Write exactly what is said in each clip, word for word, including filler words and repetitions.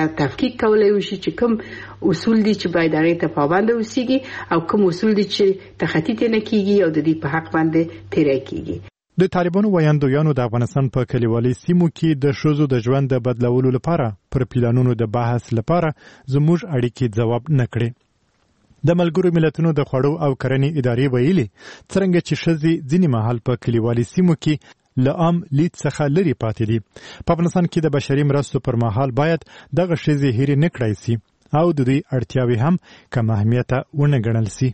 تفکیک کولای وشي چې کوم اصول دي چې باید هغه ته پابند اوسېږي او کوم اصول دي چې تخطی نه کیږي او د دې په حق باندې تیری کیږي. د طالبانو ویاندویانو د افغانستان په کلیوالي سیمو کې د ښځو د ژوند د بدلولو لپاره پر پلانونو د بحث لپاره زموږ اړیکې ځواب نه کړي. د ملګرو ملتونو د خوړو او کرنې ادارې ویلي څرنګه چې ښځې ځینې مهال په کلیوالي سیمو کې له عام لید څخه لرې پاتې دي. په افغانستان کې د بشري مرستو پر مهال باید دغه ښځې هېرې نه کړای سي او د دوی اړتیاوې هم کم اهمیته ونه ګڼل سي.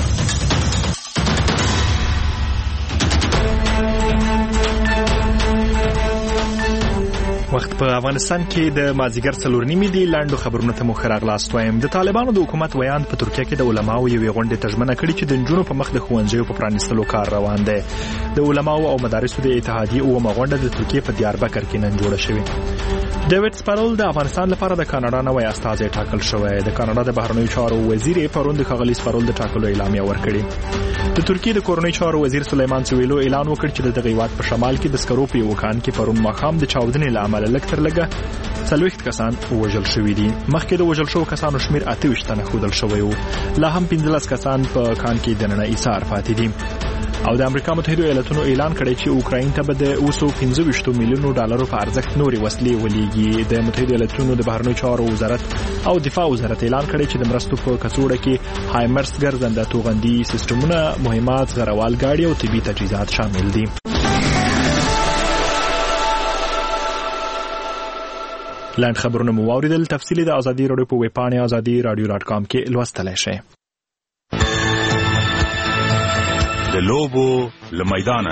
وخت په افغانستان کې د مازیګر څلور نیمې دی. لاندو خبرونه ته مو ښه راغلاست وایم. د طالبانو د حکومت ویاند په ترکیه کې د علماو یوې غونډې ته ژمنه کړې چې د نجونو په مخ د ښوونځیو په پرانیستلو کار روان دی. د علماو او مدارسو د اتحادیې اوومه غونډه د ترکیې په دیاربکر کې نن جوړه شوې. ډیوډ سپارل د افغانستان لپاره د کاناډا نوی استازی ټاکل شوی. د کاناډا د بهرنیو چارو وزیر پرون د ښاغلي سپارل د ټاکلو اعلامیه ورکړې. د ترکیې د کورنیو چارو وزیر سلیمان سویلو اعلان وکړ چې د دغه هیواد په شمال کې د سکرو په یو کان کې پرون ماښام د چاودنې له امله لږ تر لږه څلوېښت کسان وژل شوي دي. مخکې د وژل شوو کسانو شمېر اته ویشت تنه ښودل شوی و. لا هم پنځلس کسان په کان کې دننه ایسار پاتې دي. او د امریکا متحده ایالاتونو اعلان کړی چې اوکراین ته به د اوه سوه پنځه ویشت میلیونو ډالرو په ارزښت نورې وسلې ولېږي. د متحده ایالاتونو د بهرنیو چارو وزارت او دفاع وزارت اعلان کړی چې د مرستو په کڅوړه کې هایمرس ګرځنده توغندي سیستمونه، مهمات، زړوال ګاډي او طبي تجهیزات شامل دي. لاند خبرونه مو واوریدل. تفصیلی د ازادي راډیو په ویب پاڼه ازادي راډیو ډاټ کام کې لوستلی شئ. د لوبو له میدانه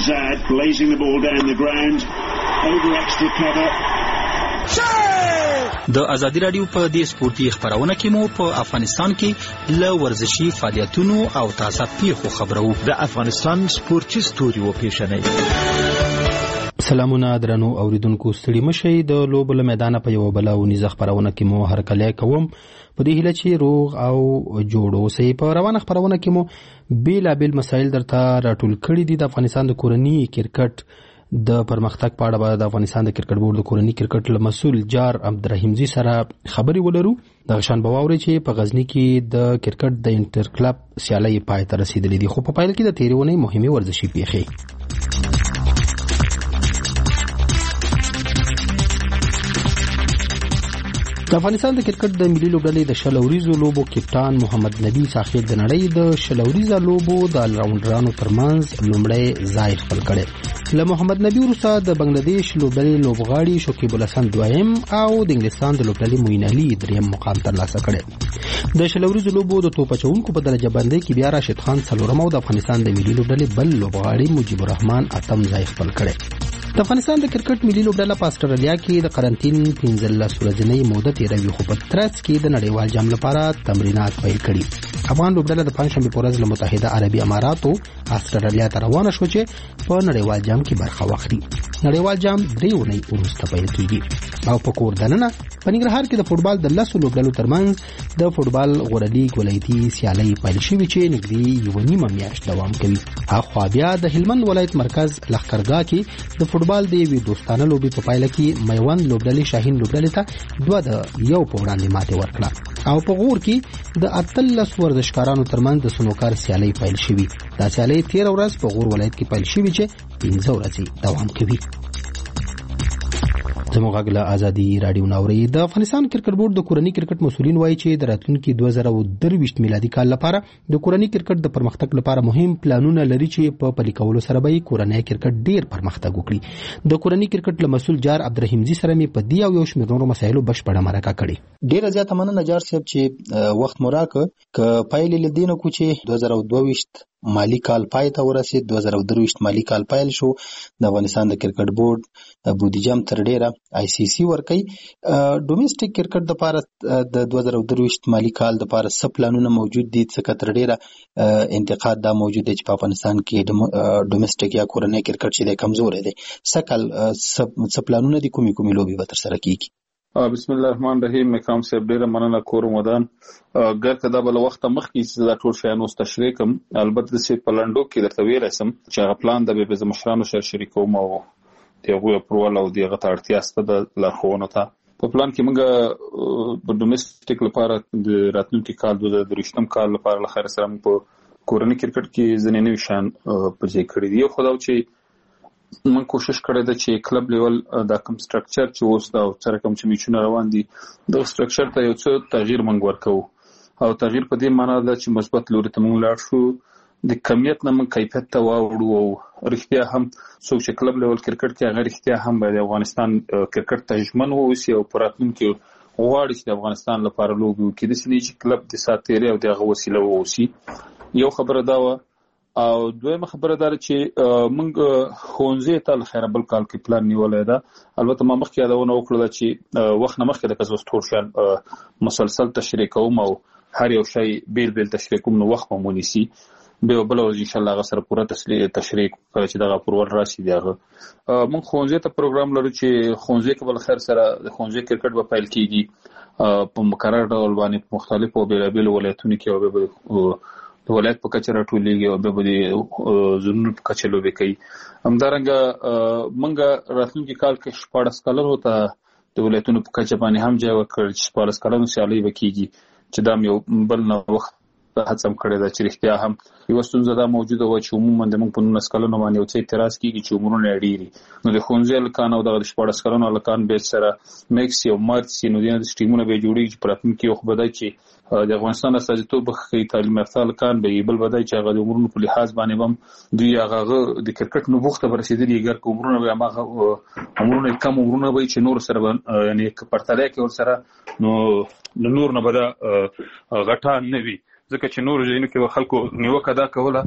د ازادي راډیو په دې سپورتي خبرونه کې مو په افغانستان کې له ورزشي فعالیتونو او تازه پیښو خبرو. د افغانستان سپورتي ستوري و پیښنې. سلامونه درنو اوریدونکو، ستړي مشئ. د لوبو له میدانه په یو بل او نيزه خبرونه کې مو هرکلی کوم په دې هیله چې روغ او جوړ اوسئ. په روانه خبرونه کې مو بیلابیل مسایل درته راټول کړي دي. د افغانستان د کورني کرکټ د پرمختګ په اړه د افغانستان د کرکټ بورډ د کورني کرکټ له مسؤل جار عبدالرحیمزي سره خبرې ولرو. د شان بواوري چې په غزنی کې د کرکټ د انټر کلب سیالي پای ته رسیدلې دي، خو په پایله کې د تیرې ونې مهمه ورزشي پیښې. د افغانستان د کرکټ د ملي لوبډلې د شل اوریزو لوبو کپټان محمد نبی ساحل د نړۍ د شل اوریزو لوبو د الراونډرانو ترمنځ لومړی ځای خپل کړی. له محمد نبی وروسته د بنگلاديش لوبډلې لوبغاړي شکیب الحسن دویم او د انګلستان د لوبډلې موین علي دریم مقام ترلاسه کړی. د شل اوریزو لوبو د توپ اچونکو په درجه بندۍ کې بیا راشد خان څلورم او د افغانستان د ملي لوبډلې بل لوبغاړي مجيب الرحمن اتم ځای خپل کړی. د افغانستان د کرکټ ملي لوبډله په استرالیا کې د قرنټین پنځلس ورځې موده تیروي، خو په ترڅ کې د نړیوال جام لپاره تمرینات پیل کړي. افغان لوبډله د پنځشنبه په ورځ له متحده عربي اماراتو استرالیا ته روانه شو چې په نړیوال جام کې برخه واخلي. نړیوال جام درې اونۍ وروسته پیل کیږي او په کور دننه په ننګرهار کې د فوټبال د لسو لوبډلو ترمنځ د فوټبال غوره لیګ ولایتي سیالي پیل شوې چې نږدې یوه نیمه میاشت دوام کوي. اخوا بیا د هلمند ولایت مرکز لښکرګاه کې د فوټبال د یوې دوستانه لوبې په پایله کې میوند لوبډلې شاهین لوبډلې ته دوه د یو په وړاندې ماتې ورکړه او په غور کې د اتلس ورزشکارانو ترمنځ د سنوکار سیالي پیل شوې. دا سیالي تیره ورځ په غور ولایت کې پیل شوې چې پنځه ورځې دوام کوي. زموږ غږ له ازادي راډیو ناوري. د افغانستان کرکټ بورډ د کورني کرکټ مسؤلین وایي چې د راتلونکي دوه زره درویشت میلادي کال لپاره د کورني کرکټ د پرمختګ لپاره مهم پلانونه لري چې په پلي کولو سره به کورنی کرکټ ډیر پرمختګ وکړي. د کورني کرکټ له مسؤل جار عبدالرحیمزي سره مې په دې او یو شمېر نورو مسایلو بشپړه مرکه کړې. ډیره زیاته مننه جار صاحب چې وخت مو راکړ. ک پایلې لدینه کو چې دوه زره دوه مالی کال پای ته ورسید. دوه زره درویشت مالی کال پیل شو. د افغانستان د کرکټ بورډ بودیجه هم تر ډیره آی سی سی ورکي. ډومېسټک کرکټ د لپاره د دوه زره درویشت مالی کال د لپاره څه پلانونه موجود دي؟ څه تر ډیره انتقاد دا موجود دی چې په افغانستان کې ډومېسټک یا کورنی کرکټ چې د کمزور دی. څه کال څه پلانونه دي؟ کومي کومي لوبي به تر سره کیږي؟ بسم الله الرحمن الرحیم. مکام صاحب ډیره مننه کور مدان ګر کدا بل وخت مخکې دا ټول شیان اوس تشریح کوم. البته د سي پلانډو کې درته ویل سم چې هغه پلان د به مشرانو سره شریکوم او دغه پرول او دغه اړتیا ست د لارښوونو ته په پلان کې موږ د ډومېسټک لپاره د راتلونکي کال د درشتم کال لپاره له خیر سره په کورنۍ کرکټ کې ځینې نوي شان په ځای کړی دی. خو دا چې من کوشش کړی دا چې کلب لیول دا کوم سټرکچر چې اوس دا سره کوم چې میچونه روان دي دا سټرکچر ته یو څه تغییر منګ ورکو او تغییر په دې معنی دا چې مثبت لوري ته موږ لاړ شو د کمیت نه من کیفیت ته واوړو او رښتیا هم څوک چې کلب لیول کرکټ کې هغه رښتیا هم د افغانستان کرکټ ته ژمن ووسی او پراتونکو غواړي چې د افغانستان لپاره لوبي وکړي د سنې چې کلب د ساتيري او د غوسیله ووسی. یو خبره دا و او دویمه خبره دا چې موږ خونځې ته خیر بل کال کې پلان نیولای دا. البته ما مخکې یادونه وکړه چې وخت نه مخکې د کزوس تورشان مسلسل تشریح کوم او هر یو شی بیل بیل تشریح کوم نو وخت مونږ نسی به بل ان شاء الله غسر پوره تشریح تشریح کړي چې دغه پرور راشي دیغه. موږ خونځې ته پروګرام لرو چې خونځې کې بل خیر سره د خونځې کرکټ په پیل کیږي په مقرر ډول باندې مختلفو بیلابل ولایتونو کې او به د ولایت په کچه راټولېږي او به د زونونو په کچه لوبې کوي. همدارنګه موږ راتلونکي کال کې شپاړس کلونو ته د ولایتونو په کچه باندې هم ځای ورکړ چې شپاړس کلونو سیالي وکړي چې دا یو بل نه وخت هڅه کړې ده چې رښتیا هم یو ستونزه دا موجوده و چې عموما د موږ په نولس کلونو باندې یو څه اعتراض کیږي چې عمرونه ډېری نو د خونځې لکان او د شپاړس کلونو لکان به سره میکس یو مارچ نو د سټیمونه به جوړیږي چې پراتونکو خو بدای چې د افغانستان استازیتوب خې تعلیم یافته لکان به بل بدای چې هغه د عمرونو په لحاظ باندې هم دوی هغه د کرکټ نو بوخته برسېدلي ګر کومرونه به هغه عمرونه کم عمرونه به چې نور سره یعنی پرتاله کې ور سره نو نور نه بده غټان نه وي ځکه چې نور ځینو کې خلکو نیوکه دا کوله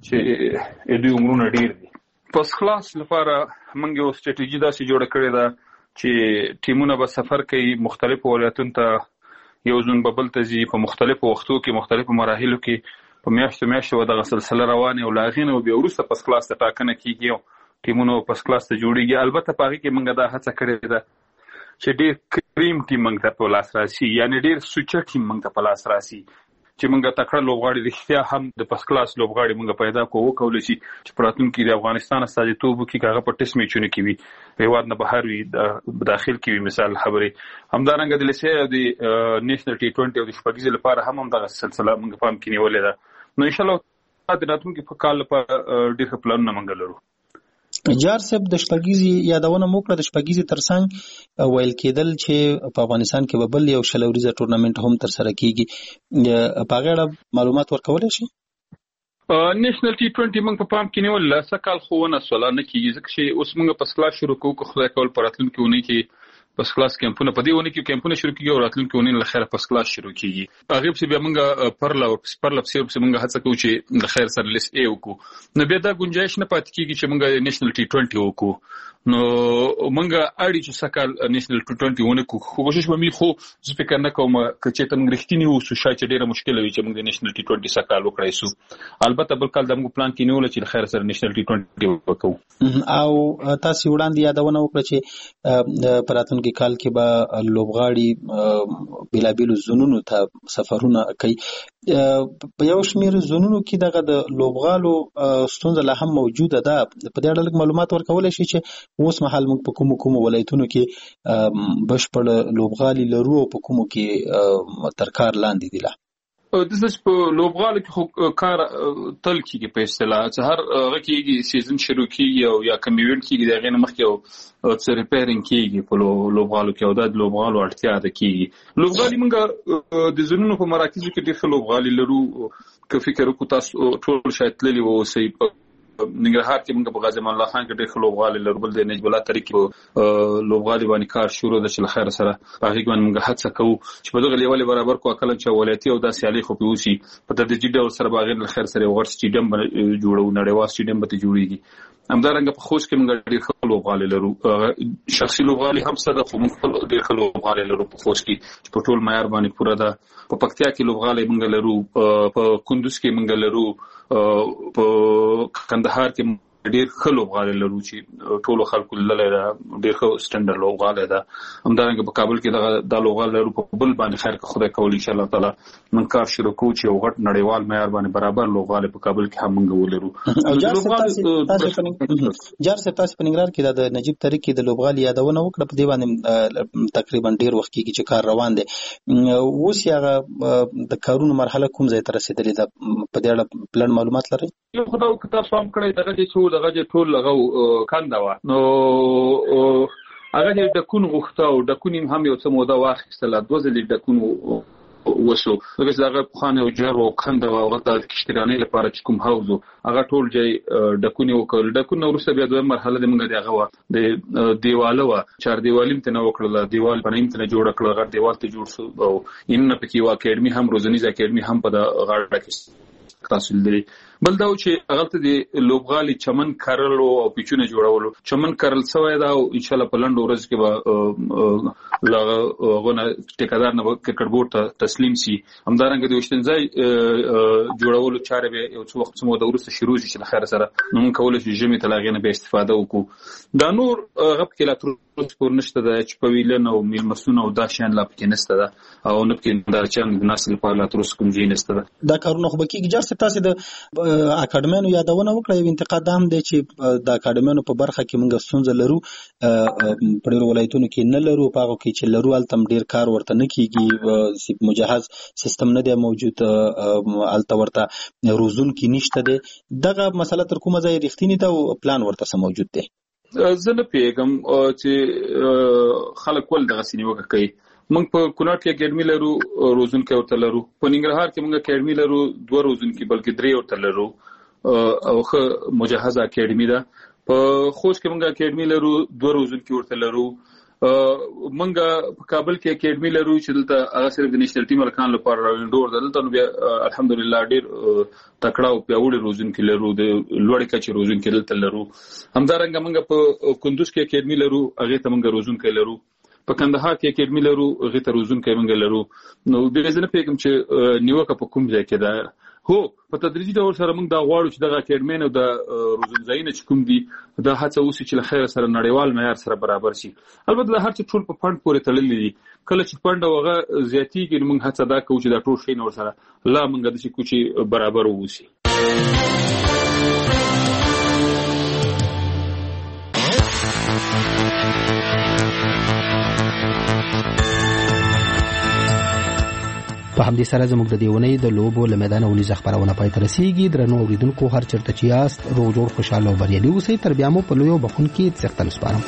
چې دوی عمرونه ډیر دي. پس خلاص لپاره موږ یو ستراتیژي داسې جوړه کړې ده چې ټیمونه به سفر کوي مختلفو ولایتونو ته یو ځون ببل ته ځي په مختلفو وختو کې مختلفو مراحلو کې په میاشتو میاشتو دغه سلسله روانه او لاغینه او بیا وروسته پس خلاص ته ټاکنه کیږي ټیمونو پس خلاص ته جوړیږي. البته په هغه کې موږ دا هڅه کړې ده چې ډیر کریم ټیم موږ ته په لاس راسي یعنی ډیر سوچ ټیم موږ ته په لاس راسي چې موږ تکړه لوبغاړي رښتیا هم د پس کلاس لوبغاړي موږ پیدا کوو کول شي چې پراتونکو د افغانستان استازیتوب کې هغه په ټیسټ میچونه کې وي هیواد نه بهر وي داخل کې وي مثال خبري همدارنګه د لسه د نېشنل ټي ټوئنټي او د شپږیزې لپاره هم هم دغه سلسله موږ پام کې نیولې ده. نو ان شاء الله د راتلونکي په کال لپاره ډېر پلانونه موږ لرو. جار صاحب د شپږیزې یادونه موکړه د شپږیزې ترڅنګ ویل کېدل چې په افغانستان کې به بل یو شلوریزه ټورنمنت هم تر سره کیږي په غاړه معلومات ورکولای شي. نېشنل ټي ټوئنټي موږ په پام کې نیول سکهال خو نه سوال نه کیږي ځکه چې اوس موږ په سکلا شروع کوو خو خدای کول پراتلونکو ونه کې پس کلاس کیمپونه په دې ونه کې کیمپونه شروع کیږي او راتلونکو ونه له خیره پس کلاس شروع کیږي. هغه په بیا موږ پرلا پرلا په موږ هڅه کوو چې د خیر سره لیس ای وکړو نو بیا دا گنجائش نه پات کیږي چې موږ نېشنل ټي ټوئنټي وکړو نو موږ اړ چې سکهال نېشنل ټي ټوئنټي ونه کو کوشش به مې خو زه فکر نه کوم چې ته موږ رښتینی وو شاید ډیره مشکل وي چې موږ د نېشنل ټي ټوئنټي سکهال وکړای سو. البته بل کال د موږ پلان کې نیول چې خیر سره نېشنل ټي ټوئنټي وکړو او تاسو وړاندې یادونه وکړه چې پراتونکو کال کې به لوبغاړي بلابل زونونو ته سفرونه کوي. په یو شمېر زونونو کې دغه د لوبغالو ستونزه لا هم موجوده ده. په دې اړه معلومات ورکول شي چې اوس مهال موږ په کوم کوم ولایتونو کې بشپړ لوبغالي لرو او په کوم کې تر کار لاندې دي. لا د دې په لوبغالو کې کار تل کېږي په اصطلاح چې هر هغه کې سیزن شروع کیږي او یا کمیونټ کېږي دغه نه مخکې او څه ریپیرینګ کېږي په لوبغالو کې او د لوبغالو اړتیا ده کېږي. لوبغالي موږ د زونونو په مراکزو کې ډېر لوبغالي لرو که فکر وکړو تاسو ټول شاید تللی وو سي ننګرهار کې موږ په غازی امان الله خان کې ډېر لوبغالي لرو بل د نجیب الله طریقې لوبغالي باندې کار شروع د شل خیر سره په هغه باندې موږ هڅه کوو چې په دغه لیول برابر کو کله چې ولایتي او د سیالي خو پیوسی په تدریجي ډول سره باغ خیر سره ورس سټیډیم جوړو نړیوال سټیډیم به جوړیږي. همدارنګه په خوست کې موږ ډېر لوبغالي لرو شخصي لوبغالي هم سره خو موږ ډېر لوبغالي لرو په خوست کې په ټول معیار باندې پوره ده. په پکتیا کې لوبغالي موږ لرو په کندوز کې موږ لرو په کندهار کې ډیر ښه لوبغاړي لرو چې ټولو خلکو لله ډیر ښه سټنډرډ لوبغاړي ده. همدارنګه په کابل کې دغه د لوبغاړي لرو په بل باندې خیر که خدای کول ان شاء الله تعالی من کار شروع کوو چې یو غټ نړیوال معیار باندې برابر لوبغاړي په کابل کې هم موږ ولرو. جار صاحب تاسو په ننګرهار کې د نجیب طریقې د لوبغاړي یادونه وکړه، په دې باندې تقریبا ډیر وخت کې چې کار روان دی. اوس هغه د کارونو مرحله کوم ځای ته رسیدلې ده، په دې اړه پلان معلومات لرئ؟ یو خدای کتاب سم کړی دغه چې څو دغه ټول هغه کنده و نو هغه د کون غوښته او د کون هم یو څه موده واخیستله، دوه ځلې د کون وسو دغه دغه خانه او جر او کنده او هغه د کشتیرانې لپاره چې کوم حوض هغه ټول ځای د کون او کول د کون ورسره بیا دوه مرحله د موږ دغه و د دیواله و چار دیوالیم ته نو کړل، دیوال باندې ته جوړ کړل، غړ دیوال ته جوړ شو او ان په کې واکېډمي هم روزنیز اکیډمي هم په غاړه کې تحصیل دی. بل دا چې هغه ته د لوبغالي چمن کارلو او پیچونه جوړولو چمن کارل سوی دا او ان شاء الله په لنډ ورځ کې به لغه غونه ټیکادار نه کرکټ بورډ ته تسلیم شي. همدارنګه د وشتنځای جوړولو چارې به یو څو وخت مو د ورسته شروع شي چې خیر سره نو موږ کولای شو جمی تلاغې نه به استفاده وکړو. دا نور غب کې لا تر پور نشته د چې په ویلن او میلمسونه او دا شان لا پکې نشته ده او نه پکې دا چان د نسل په لا تر کوم ځای نشته ده. دا کارونه خو به کېږي. جار صاحب تاسو د اکاډمیانو یادونه وکړه، یو انتقاد هم دی چې د اکاډمیانو په برخه کې موږ ستونزه لرو، په ډېرو ولایتونو کې نه لرو، په هغو کې چې لرو هلته هم ډېر کار ورته نه کېږي، مجهز سیستم نه دی موجود، هلته ورته روزونکي نشته دی. دغه مسله تر کومه ځایه رښتینې ده او پلان ورته څه موجود دی؟ زه نه پوهېږم چې خلک ول دغسې نیوکه کوي. موږ په کونړ کې اکیډمي لرو، روزونکي ورته لرو. په ننګرهار کې موږ اکیډمي لرو، دوه روزونکي بلکې درې ورته لرو او ښه مجهزه اکیډمي ده. په خوست کې موږ اکیډمي لرو، دوه روزونکي ورته لرو. موږ په کابل کې اکیډمي لرو چې دلته هغه صرف د نېشنل ټیم هلکانو لپاره راوینډور ده. دلته نو بیا الحمدلله ډېر تکړه او پیاوړي روزونکي لرو، د لوړې کچې روزونکي دلته لرو. همدارنګه موږ په کندوز کې اکیډمي لرو، هغې ته موږ روزونکي لرو. په کندهار کې اکیډمي لرو، هغې ته روزونکي موږ لرو. نو بیا زه نه پوهېږم چې نیوکه په کوم ځای کې ده. هو په تدریجي ډول سره موږ دا غواړو چې دغه اکیډمي او د روزنځایونه چې کوم دي دا هڅه وشي چې له خیره سره نړیوال معیار سره برابر شي. البته دا هر څه ټول په فنډ پورې تړلي دي. کله چې فنډ او هغه زیاتېږي نو موږ هڅه دا کوو چې دا ټول شی نور سره لا موږ داسې کوو چې برابر ووسي. په همدې سره زموږ د دې اونۍ د لوبو له میدانه ونیزه خپرونه پای ته رسیږي. درنو اوریدونکو هر چېرته چې یاست روغ جوړ خوشحاله او بریالي اوسئ. تر بیا مو په لویو بخښونکي څښتن سپارم.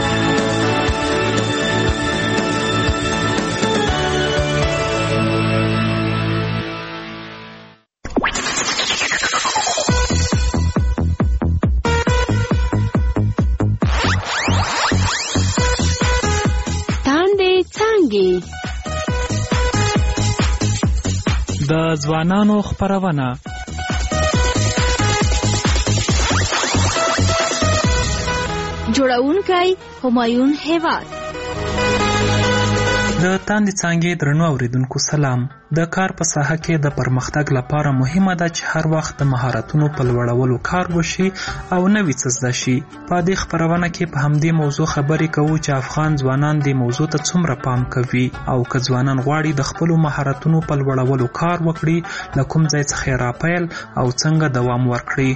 د ځوانانو خپرونه جوړونکی همایون هیواد. د تاندې څانګې درنو اوریدونکو سلام. د کار په ساحه کې د پرمختګ لپاره مهمه ده چې هر وخت د مهارتونو په لوړولو کار وشي او نوي څه زده شي. په دې خپرونه کې په همدې موضوع خبرې کوو چې افغان ځوانان دې موضوع ته څومره پام کوي او که ځوانان غواړي د خپلو مهارتونو په لوړولو کار وکړي له کوم ځای څخه یې راپیل او څنګه دوام ورکړي.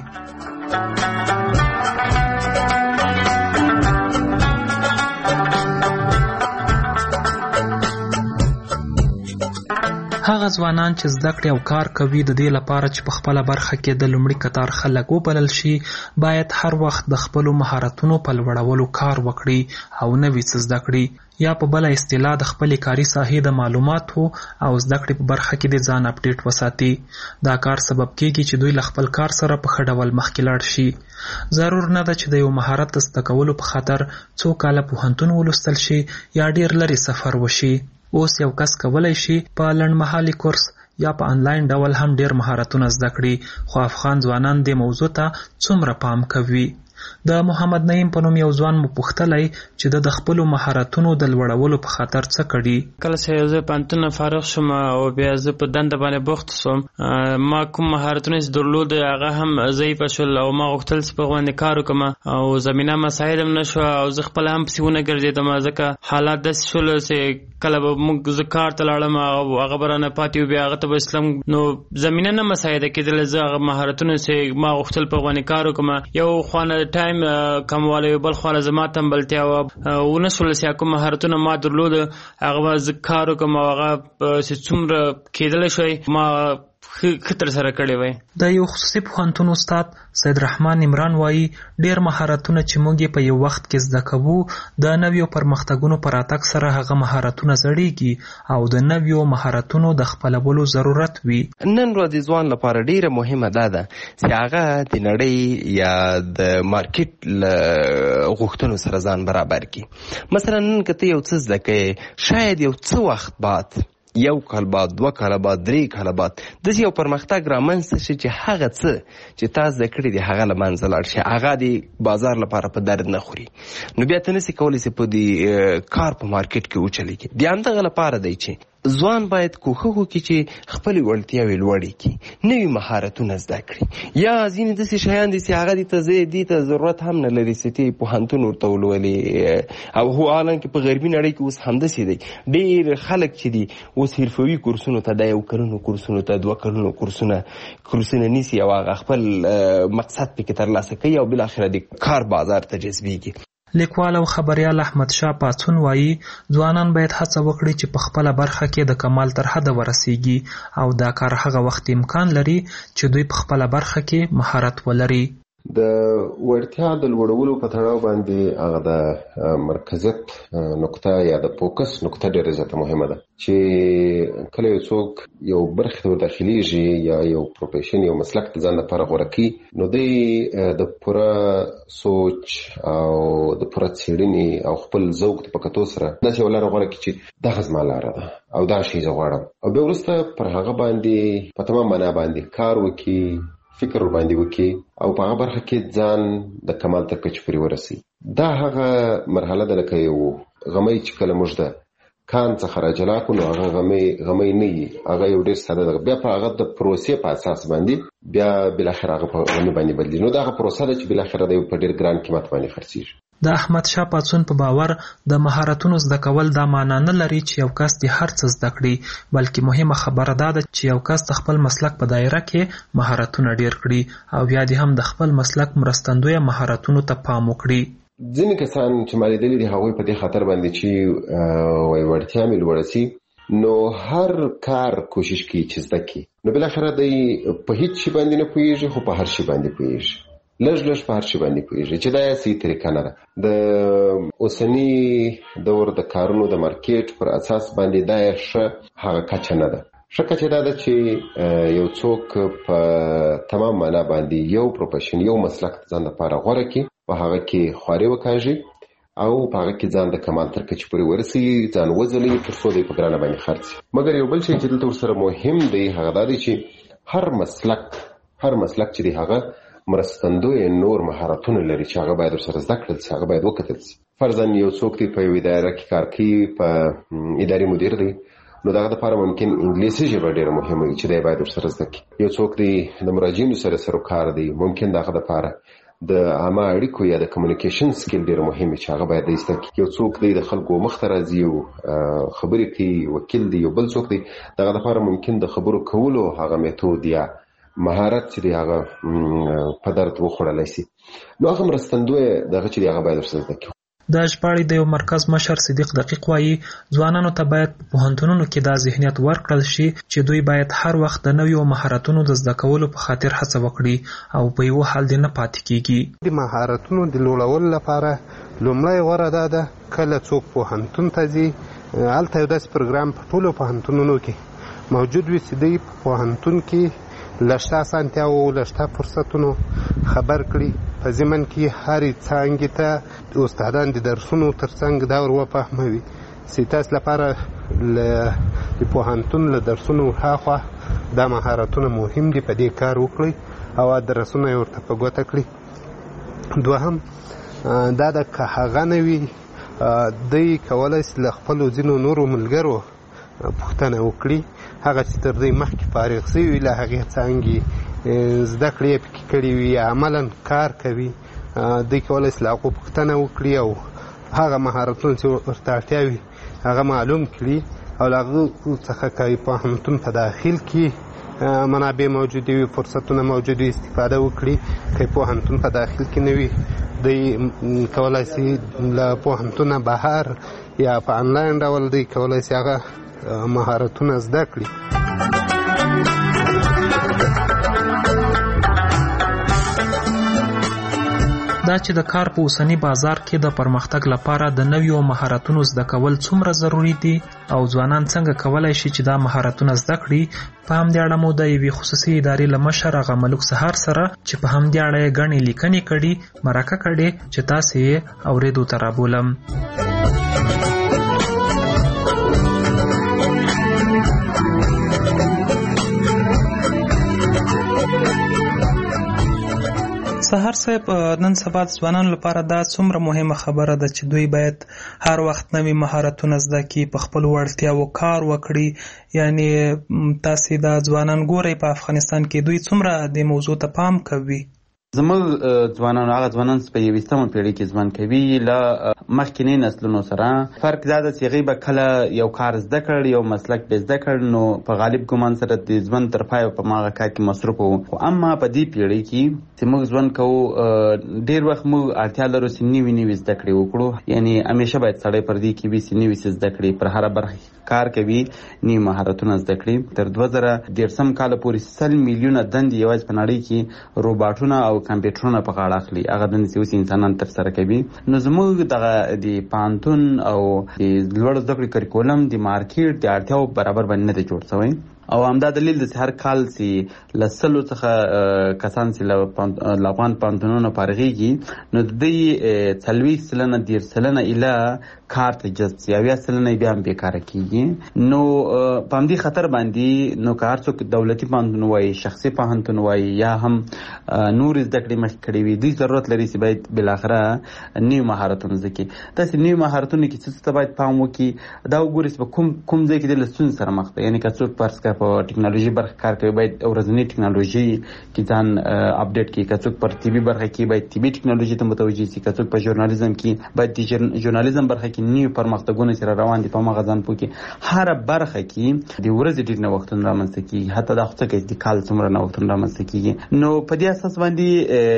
هغه ځوانان چې زده کړې او کار کوي د دې لپاره چې په خپله برخه کې د لومړي کتار خلک وبلل شي باید هر وخت د خپلو مهارتونو په لوړولو کار وکړي او نوي څه زده کړي، یا په بله اصطلاح د خپلې کاري ساحې د معلوماتو او زده کړې په برخه کې د ځان اپډیټ وساتي. دا کار سبب کېږي چې دوی له خپل کار سره په ښه ډول مخکې لاړ شي. ضرور نه ده چې د یو مهارت د زده کولو په خاطر څو کاله پوهنتون ولوستل شي یا ډېر لرې سفر وشي. اوس یو کس کولی شي په لنډمهالي کورس یا په انلاین ډول هم ډېر مهارتونه زده کړي، خو افغان ځوانان دې موضوع ته څومره پام کوي؟ د محمد نعیم په نوم یو ځوان مو پوښتلی چې د خپل مهارتونو د لوړولو په خاطر څه کړي. کله چې زه پانتون فارغ شوم او بیا زه په دنده باندې بوخت شوم، ما کوم مهارتونه چې درلود هغه هم ضعیف شول او ما غوښتل چې په باندې کار وکړم او زمينه مساعد هم نشو او زه خپل هم پسونه ګرځیدم ځکه حالات داسې شول چې کله به موږ زه کار ته لاړم او هغه برانه پاتې بیا هغه ته اسلام نو زمينه نه مساعد کېدل. زه هغه مهارتونه چې ما غوښتل په باندې کار وکړم یو خوانه ټایم کمواله بل خوانه زما تمبلتیا او ونسول چې کوم مهارتونه ما درلود هغه ز کار وکړم هغه چې څومره کېدل شوی ما خطر سره کړی وای. د یو خصوصي پوهنتون استاد سید رحمان عمران وایي ډیر مهارتونه چې موږ په یو وخت کې زده کوو د نویو پرمختګونو پر راتګ سره هغه مهارتونه زړیږي او د نویو مهارتونو د خپلولو ضرورت وي. نن ورځ ځوان لپاره ډیره مهمه ده ده چې هغه د نړۍ یا د مارکیټ له غوښتنو سره ځان برابر کړي. مثلا نن که ته یو څه زده کوې شاید یو څه وخت بعد یو کال بعد دوه کاله بعد درې کاله بعد داسې یو پرمختګ رامنځته شي چې هغه څه چې تا زده کړي دي هغه له منځه لاړ شي، هغه د بازار لپاره په درد نه خوري. نو بیا ته نسې کولی چې په دې کار په مارکیټ کې وچلېږي. د همدغه لپاره دی چې ځوان باید کوښښ وکړي چې خپلې وړتیاوې لوړې کړي، نوي مهارتونه زده کړي. یا ځینې داسې شیان دي چې هغه دې ته زه دې ته ضرورت هم نه لري چې ته پوهنتون ورته ولولې او هو حالانکې په غربي نړۍ کې اوس همداسې دی. ډېر خلک چې دي اوس حرفوي کورسونو ته د یو کلونو کورسونو ته دوه کلونو کورسونه کورسونه نیسي او هغه خپل مقصد پکې ترلاسه کوي او بالاخره د کار بازار ته جذبېږي. لیکوال او خبریال احمد شاه پاڅون وایي ځوانان باید هڅه وکړي چې په خپله برخه کې د کمال تر حده ورسیږي او دا کار هغه وخت امکان لري چې دوی په خپله برخه کې مهارت ولري. د وړتیا د لوړولو په تړاو باندې هغه د مرکزیت نقطه یا د فوکس نقطه ډېره زیاته مهمه ده چې کله یو څوک یو برخې ته وداخلیږي یا یو پروفیشن یو مسلک د ځان لپاره غوره کړي نو دی د پوره سوچ او د پوره څېړنې او خپل ذوق په کتو سره داسې یوه لاره غوره کړي چې دغه زما لاره ده او دا شی زه غواړم او بیا وروسته پر هغه باندې په تمام معنا باندې کار وکړي، فکر ور باندې وکړي او په هغه برخه کې ځان د کمال تر کچې پورې ورسي. دا هغه مرحله ده لکه یو غمی چې کله موږ د کان څخه راجلا کړو نو هغه غمی غمی نه وي، هغه یو ډېر ساده ده. بیا په هغه د پروسې په اساس باندې بیا بالاخره هغه په غمی باندې بدلېږي. نو دا هغه پروسه ده چې بالاخره د یو په ډېر ګران قیمت باندې خرڅېږي. د احمد شاه پاڅون په باور د مهارتونو زده کول دا معنا نه لري چې یو کس د هر څه زده کړي، بلکې مهمه خبره دا ده چې یو کس د خپل مسلک په دایره کې مهارتونه ډیر کړي او بیا دې هم د خپل مسلک مرستندوی مهارتونو ته پام وکړي. ځینې کسان چې ما لیدلي دي هغوی په دې خاطر باندې چې وایي وړتیا مې لوړه سي نو هر کار کوشش کوي چې زده کړي، نو بالاخره دی په هیڅ شي باندې نه پوهېږي خو په هر شي باندې پوهېږي، لږ لږ په هر شي باندې پوهېږي چې دا یې صحیح طریقه نه ده. د اوسني دور د کارونو د مارکیټ پر اساس باندې دا یې ښه هغه کچه نه ده. ښه کچه دا ده چې یو څوک په تمام معنا باندې یو پروفیشن یو مسلک ځان لپاره غوره کړي، په هغه کې خواري وکاږي او په هغه کې ځان د کمال تر کچې پورې ورسوي، ځان وځلوي تر څو دی په ګرانه باندې خرڅ شي. مګر یو بل شی چې دلته ورسره مهم دی هغه دا دی چې هر مسلک هر مسلک چې دی هغه مرستندوی نور مهارتونه لري چې هغه باید ورسره زده کړل شي، هغه باید وکتل شي. فرضاً یو څوک دی په یو اداره کې کار کوي، په اداري مدیر دی، نو دغه لپاره ممکن انګلیسي ژبه ډېره مهمه وي چې دی باید ورسره زده کړي. یو څوک دی د مراجعینو سره سروکار دی، ممکن دغه لپاره د عامه اړیکو یا د کمیونیکیشن سکیل ډېر مهم وي چې هغه باید دی زده کړي. یو څوک دی د خلکو مخ ته راځي او خبرې کوي، وکیل دی. یو بل څوک دی دغه لپاره ممکن د خبرو کولو هغه میتود یا مهارت چې دی هغه په درد وخوړلی سي، نو هغه مرستندوی دغه چې دی هغه باید ورسره زده کړي. د ژباړې د یو مرکز مشر صدیق دقیق وایي ځوانانو ته باید په پوهنتونونو کې دا ذهنیت ورکړل شي چې دوی باید هر وخت د نویو مهارتونو د زده کولو په خاطر هڅه وکړي او په یو حال دې نه پاتې کیږي. د مهارتونو د لوړولو لپاره لومړی غوره دا ده کله څوک پوهنتون ته ځي هلته یو داسې پروګرام په ټولو پوهنتونونو کې موجود وي چې دوی په پوهنتون کې لشته اسانتیاو لشته فرصتونو خبر کړي، په ضمن کې هرې څانګې ته استادان د درسونو تر څنګ دا ور وفهموي چې تاسو لپاره د پوهنتون له درسونو هاخوا دا مهارتونه مهم دي، په دې کار وکړئ او درسونه یې ورته په ګوته کړي دوهم دا د که هغه نه وي دوی کولی شي له خپلو ځینو نورو ملګرو پوښتنه وکړي هغه چې تر دوی مخکې فارغ شوي وي له هغې څانګې زده کړې یې پکې کړي وي یا عملا کار کوي دوی کولی شي له هغو پوښتنه وکړي او هغه مهارتونه چې ورته اړتیا وي هغه معلوم کړي او له هغو څخه که پوهنتون په داخل کې منابع موجودې وي فرصتونه موجود وي استفاده وکړي که پوهنتون په داخل کې نه وي دوی کولی شي له پوهنتونه بهر یا په انلاین ډول دوی کولی شي هغه مهارتونه زده کړي. دا چې د کار په اوسنی بازار کې د پرمختګ لپاره د نویو مهارتونو زده کول څومره ضروری دي او ځوانان څنګه کولای شي چې دا مهارتونه زده کړي، په همدې اړه مو د یوې خصوصي ادارې له مشر هغه ملک سهار سره چې په همدې اړه یې ګڼې لیکنې کړي مرکه کړې چې تاسې یې اورېدو ته رابولم. سهار صاحب، نن سبا د ځوانانو لپاره دا څومره مهمه خبره ده چې دوی باید هر وخت نوي مهارتونه زده کړي، په خپلو وړتیاوو کار وکړي. یعنی تاسې دا ځوانان ګورئ په افغانستان کې دوی څومره دې موضوع ته پام کوي؟ زموږ ځوانان هغه ځوانان چې په یویشتمه پیړۍ کې ژوند کوي له مخکینی نسلونو سره فرق دا ده چې هغوی به کله یو کار زده کړ، یو مسلک به زده کړ، نو په غالب ګمان سره د ژوند تر پایه په هماغه کار کې مصروف وو. خو اما په دې پیړۍ کې چې موږ ژوند کوو ډېر وخت موږ اړتیا لرو چې نوي نوي زده کړې وکړو. یعنی همیشه باید سړی پر دې کې وي چې نوي څه زده کړي، پر هره برخه کار کوي، نوي مهارتونه زده کړي. تر دوه زره دېرشم کاله پورې سل میلیونه دندې یوازې په نړۍ کې روباټونه او کمپیوټرونه په غاړه اخلي، هغه دندې چې اوس انسانان ترسره کوي. نو زموږ دغه د پوهنتون او د لوړو زده کړو کریکولم د مارکیټ د اړتیاو برابر باندې نه دی جوړ شوی. او همدا دلیل د هر کال چې له سلو څخه کسان چې له افغان پوهنتونونو فارغېږي نو د دوی څلوېښت سلنه دېرش سلنه ایله کار ته جذب شي، اویا سلنه بیا هم بېکاره کېږي. نو په همدې خطر باندې نو که هر څوک دولتي پوهنتون وایي، شخصي پوهنتون وایي، یا هم نور زده کړې مخکې کړې وي، دوی ضرورت لري چې باید بالاخره نوي مهارتونه زده کړي. داسې نوي مهارتونه کې څه ته باید پام وکړي دا وګورئ چې په کوم کوم ځای کې دی له ستونزې سره مخ دی. یعنې که څوک فرض کړه په ټکنالوژي برخه کار کوي باید ورځنۍ ټکنالوژي کې ځان اپډیټ کړي، که څوک پر طبي برخه کې باید طبي ټکنالوژي ته متوجه شي، که څوک په ژورنالیزم کې باید د ژورنالیزم برخه کې نوي پرمختګونه چې را روان دي په هماغه ځان پوه کړي. هره برخه کې د ورځې ډېر نوښتونه رامنځته کېږي، حتی دا خو څه کوي د کال څومره نوښتونه رامنځته کېږي. نو په دې اساس باندې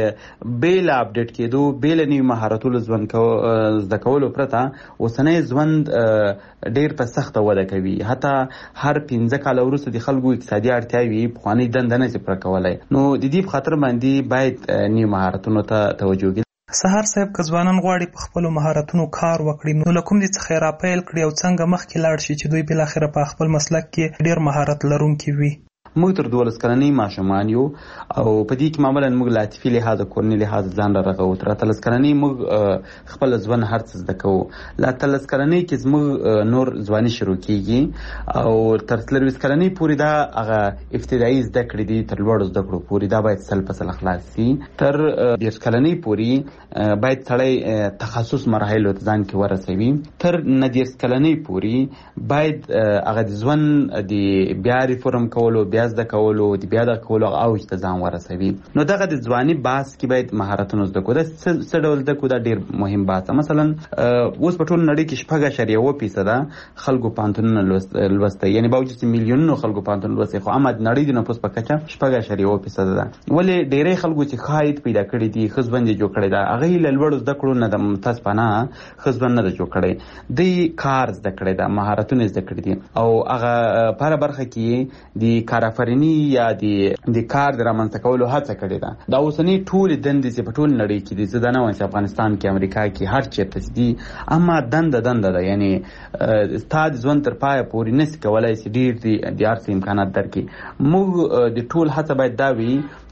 بې له اپډیټ کېدو، بې له نوي مهارتونو ژوند زده کولو پرته اوسنی ژوند ډېر په سخته وده کوي. حتی هر پنځه کاله وروسته د خلکو اقتصادي اړتیاوې پخوانۍ دنده نه شي پوره کولی. نو د دې په خاطر باندې باید نوي مهارتونو ته توجه وکړي. سهار صاحب، که ځوانان غواړي په خپلو مهارتونو کار وکړي نو له کوم دې څخه یې راپیل کړي او څنګه مخکې لاړ شي چې دوی بالاخره په خپل مسلک کې ډېر مهارت لرونکي وي؟ موږ تر دولس کلنۍ ماشومان یو او په دې کې معمولا موږ له عاطفي لحاظه کورني لحاظه ځان را رغوو. تر اتلس کلنۍ موږ خپل ژوند هر څه زده کوو. له اتلس کلنۍ کې زموږ نور ځواني شروع کېږي او تر څلرویشت کلنۍ پورې دا هغه ابتدایي زده کړې دي تر لوړو زده کړو پورې دا باید سل په سل خلاص شي. تر دېرش کلنۍ پورې باید سړی تخصص مراحلو ته ځان کې ورسوي. تر نه دېرش کلنۍ پورې باید هغه د ژوند د بیا ریفورم کولو، بیا زده کولو، د بیا د کولو اوج ته ځان ورسوي. نو دغه د ځواني بحث کې باید مهارتونه زده کړو. دا څه ډول زده کړو؟ دا ډېر مهم بحث. مثلا اوس په ټوله نړۍ کې شپږ اعشاریه اووه فیصده خلکو پوهنتونونه لوستی، یعنې باوجود چې میلیونونو خلکو پوهنتون لوستی، خو اما د نړۍ د نفوس په کچه شپږ اعشاریه اووه فیصده ده. ولې ډېری خلکو چې ښه عاید پیدا کړي دي، ښه ژوند یې جوړ کړی ده، هغوی له لوړو زده کړو نه د متاسفانه ښه ژوند نه ده جوړ کړی. دوی کار زده کړی ده، مهارتونه زده کړي دي او هغه په هره برخه کې د کار آفریني یا د کار د رامنځته کولو هڅه کړې ده. دا اوسنۍ ټولې دندې چې په ټول نړۍ کې دي، زه دا نه وایم چې افغانستان کې، امریکا کې، هر چېرته چې دي، اما دنده دنده ده. یعنې ستا د ژوند تر پایه پورې نسي کولی چې ډېر د هر څه امکانات درکړي. موږ د ټول هڅه باید دا وي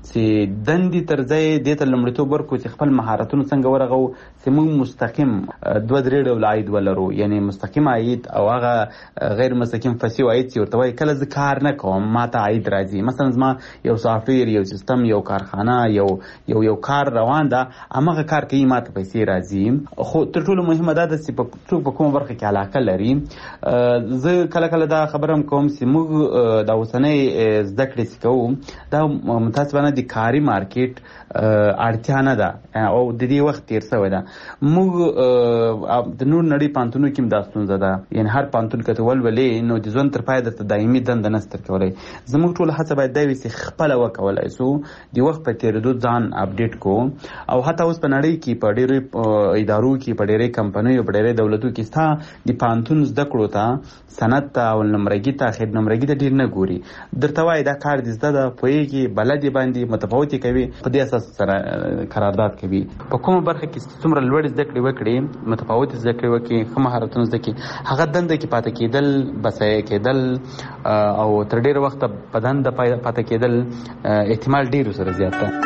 چې دندې تر ځای دې ته لومړیتوب ورکړو چې خپل مهارتونه څنګه ورغو چې موږ مستقیم دوه درې ډول عاید ولرو، یعنی مستقیم عاید او هغه غیر مستقیم فصیح عاید چې ورته وایي کله زه کار نه کوم ما ته عاید راځي. مثلا زما یو سافټویر، یو سیستم، یو کارخانه، یو یو یو کار روان ده، همغه کار کوي ما ته پیسې راځي. خو تر ټولو مهمه دا ده چې څوک په کومه برخه کې علاقه لري. زه کله کله دا خبره هم کوم چې موږ دا اوسنۍ زده کړې چې کوو دا متاسفانه د کاري مارکیټ اړتیا نه ده او د دې وخت تیر شوی ده. موږ د نور نړۍ پانتونو کې هم دا ستونزه ده، یعنی هر پانتون که ته ولولې نو د ژوند تر پایه درته دایمي دنده نه ستر کولی. زموږ ټوله هڅه باید دا وي چې خپله وکولی سو د وخت په تېرېدو ځان اپډیټ کو. او حتی اوس په نړۍ کې په ډېرو ادارو کې، په ډېرې کمپنیو، په ډېرې دولتو کې ستا د پانتون زده کړو ته، سند ته او نمرګي ته، خیر نمرګي ته ډېر نه ګوري. درته وایي دا کار دې زده ده، پوهېږي، بلد یې باندې متفاوتې کوي، په دې اساس سره قرارداد کوي. په کومه برخه کې څومره لوړې زده کړې وکړي، متفاوتې زده کړې وکړي، ښه مهارتونه زده کړي، هغه دنده کې پاتې کېدل، بسایه کېدل او تر ډېره وخته په دنده پاتې کېدل احتمال ډېر سره زیات ده.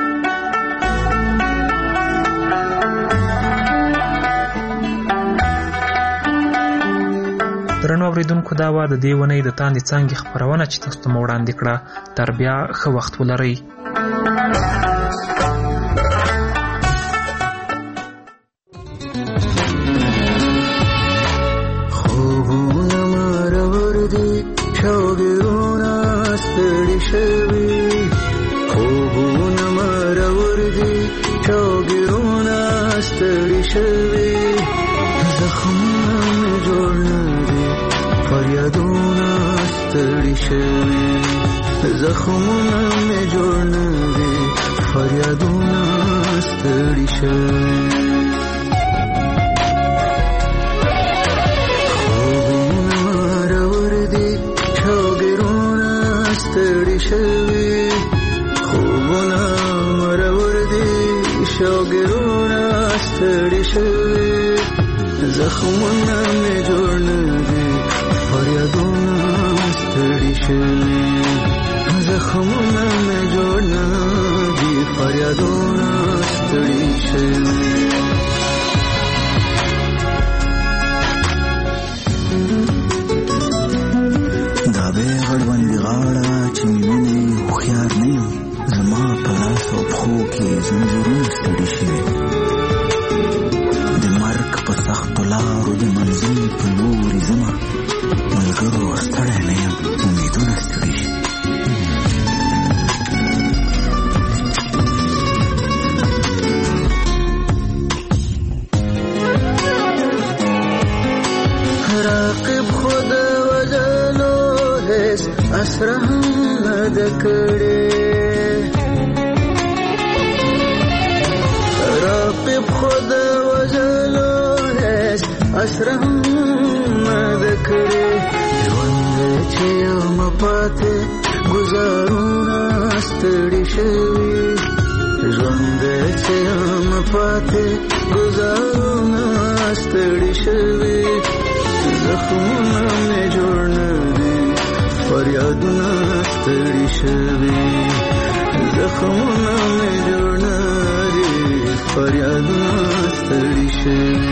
درنو اوریدونکو، دا وه د دې اونۍ د تاندې څانګې خپرونه چې تاسو ته مو وړاندې کړه. تر بیا ښه وخت ولرئ. خوبونه مرور دي، شوګرونه ستړي شوي، خوبونه مرور دي، شوګرونه ستړي شوي، زخمونه مې جوړ نه دي، فریادونه ستړي شوي، زخمونه مې جوړ نه دي، فریادونه ستړي شوي. خوبونه مرور دي، شوګرونه ستړي شوي، خوبونه مرور دي، شوګرونه ستړي شوي، زخمونه مې جوړ نه دي، فریادونه ستړي شوي، زخمونه مې جوړ نه دي، فریادونه ستړي شوي. دا به غړوندې غاړه چې مې ویني هوښیار نه یم، زما په لاس او پښو کې زنځیرونه ستړي شوي، د مرګ په سختو لارو د منزل په لورې ځمه، ملګرو ستړی نه یم، امیدونه ستړي شي. راقب خود وجلو هیڅ اسره هم نه ده کړې، راقب خود وجلو هیڅ اسره هم نه ده کړې، ژوند چې یم پاتې ګزارونه ستړي شوي، ژوند چې یم پاتې ګزارونه ستړي شوي، زخمونه مې جوړ نه دي، فریادونه ستړي شوي، زخمونه مې جوړ نه دي، فریادونه ستړي شوي.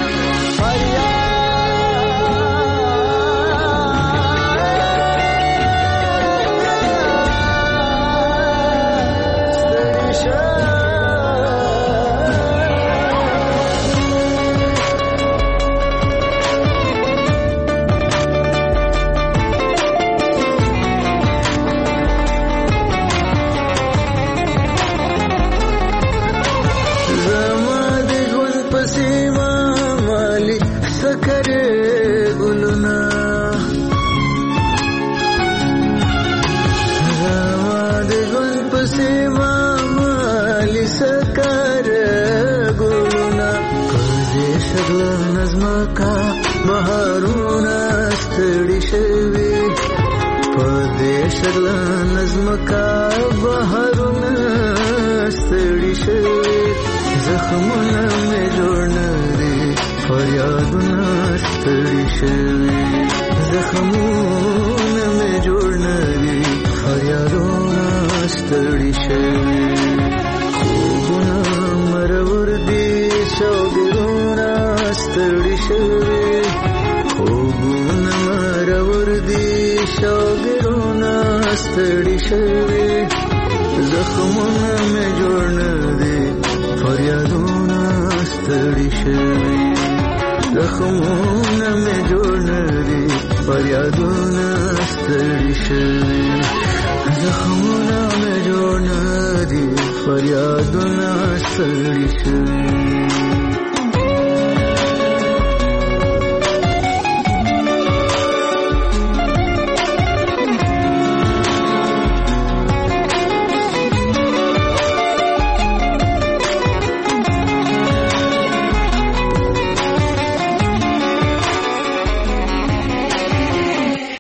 بهارونه ستړي شوي، په دې شغله نظمکا بهارونه ستړي شوي، زخمونه مې جوړ نه دي، فریادونه ستړي شوي، زخمونه مې جوړ نه دي، فریادونه ستړي شوي خوبونه مرور دي شوګرونه ستړي شوي خوبونه مرور دي شوګرونه ستړي شوي زخمونه مې جوړ نه دي فریادونه ستړي شوي زخمونه مې جوړ نه دي فریادونه ستړي شوي زخمونه مې جوړ نه دي فریادونه ستړي شوي